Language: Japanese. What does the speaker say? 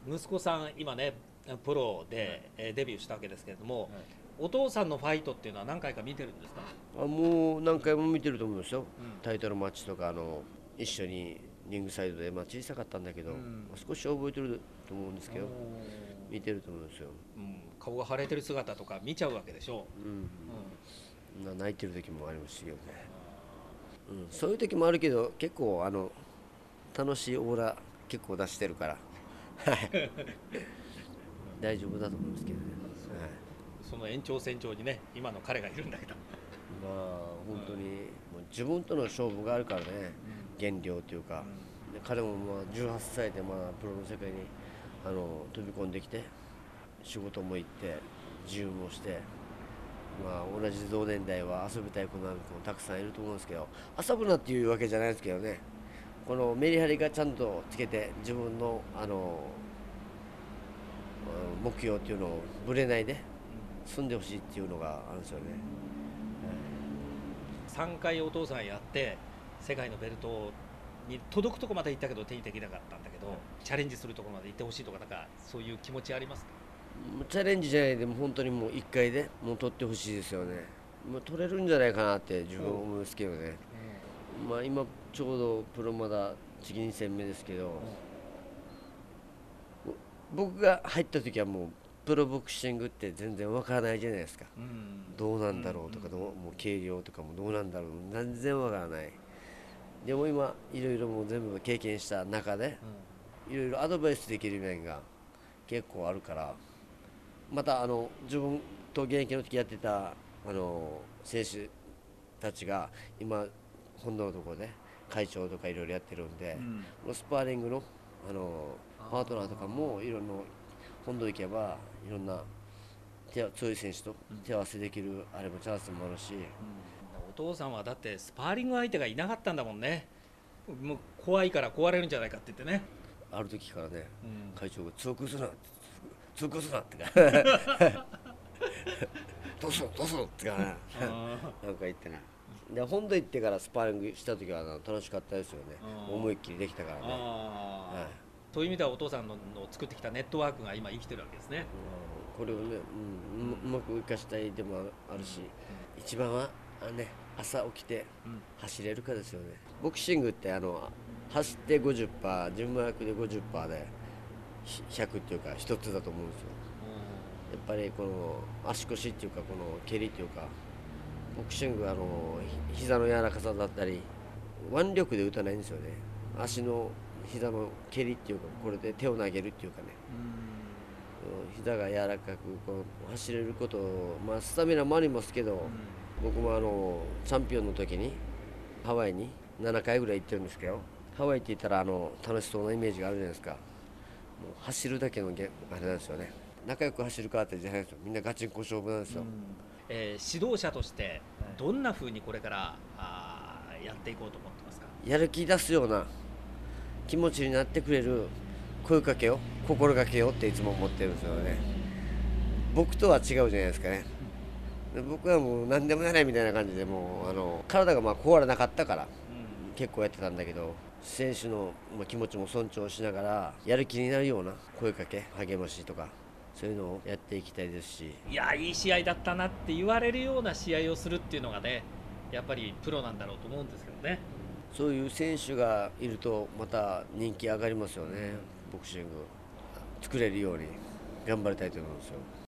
息子さん今ねプロでデビューしたわけですけれども、お父さんのファイトっていうのは何回か見てるんですか？ もう何回も見てると思いますよ、 うん、 タイトルマッチとか一緒にリングサイドで、小さかったんだけど、 うん、 少し覚えてると思うんですけど、 お見てると思うんですよ。 うん、顔が腫れてる姿とか見ちゃうわけでしょうん、 う。 泣いてる時もありますけどね、 あそういう時もあるけど、結構楽しいオーラ結構出してるから大丈夫だと思うんですけどね。 そうはい、 その延長線上にね今の彼がいるんだけど、 本当にもう自分との勝負があるからね、減量というか、で彼も18歳でプロの世界に飛び込んできて、仕事も行って自由もして、同じ同年代は遊びたい子なんかもたくさんいると思うんですけど、遊ぶなっていうわけじゃないですけどね、このメリハリがちゃんとつけて、自分の目標っていうのをぶれないで済んでほしいっていうのがあるんですよね。 3回お父さんやって世界のベルトに届くとこまで行ったけど手にできなかったんだけど、チャレンジするところまで行ってほしいとか、なんかそういう気持ちありますか？ チャレンジじゃないでも本当にもう1回でもう取ってほしいですよね。もう取れるんじゃないかなって自分は思うんですけどね。今ちょうどプロまだ次2戦目ですけど、僕が入った時はもうプロボクシングって全然わからないじゃないですか。 うん、 どうなんだろうとか、もう計量とかもどうなんだろう、全然わからない。でも今いろいろもう全部経験した中で、いろいろアドバイスできる面が結構あるから、また自分と現役の時やってた選手たちが今本土のところで会長とかいろいろやってるんで、スパーリングのパートナーとかもいろんな本土行けばいろんな強い選手と手合わせできるあれもチャンスもあるし、 お父さんはだってスパーリング相手がいなかったんだもんね。もう怖いから壊れるんじゃないかって言ってね。 ある時からね、 うん、 会長が強くすな強くすなってどうするどうするってかななんか言ってね。で本土行ってからスパーリングした時は楽しかったですよね。思いっきりできたからね。はい、 そういう意味ではお父さんの作ってきたネットワークが今生きてるわけですね。 これをね、うまく生かしたいでもあるし、一番は朝起きて走れるかですよね。ボクシングって走って 50%、順番役で 50% で100っていうか一つだと思うんですよ。やっぱりこの足腰っていうか、この蹴りっていうか、ボクシングは膝の柔らかさだったり腕力で打たないんですよね。足の膝の蹴りっていうか、これで手を投げるっていうかね、膝が柔らかくこう走れることを、スタミナもありますけど、僕もチャンピオンの時にハワイに7回ぐらい行ってるんですけど、ハワイって言ったら楽しそうなイメージがあるじゃないですか。もう走るだけのあれなんですよね。仲良く走るかってじゃないですよ。みんなガチンコ勝負なんですよ。 指導者としてどんな風にこれからやっていこうと思ってますか？ やる気出すような気持ちになってくれる声かけを心がけようっていつも思ってるんですよね。僕とは違うじゃないですかね。僕はもう何でもやれみたいな感じで、もう体が壊れなかったから結構やってたんだけど、選手の気持ちも尊重しながらやる気になるような声かけ、励ましとか、そういうのをやっていきたいですし。 いやいい試合だったなって言われるような試合をするっていうのがね、やっぱりプロなんだろうと思うんですけどね。 そういう選手がいるとまた人気上がりますよね。ボクシング作れるように頑張りたいと思いますよ。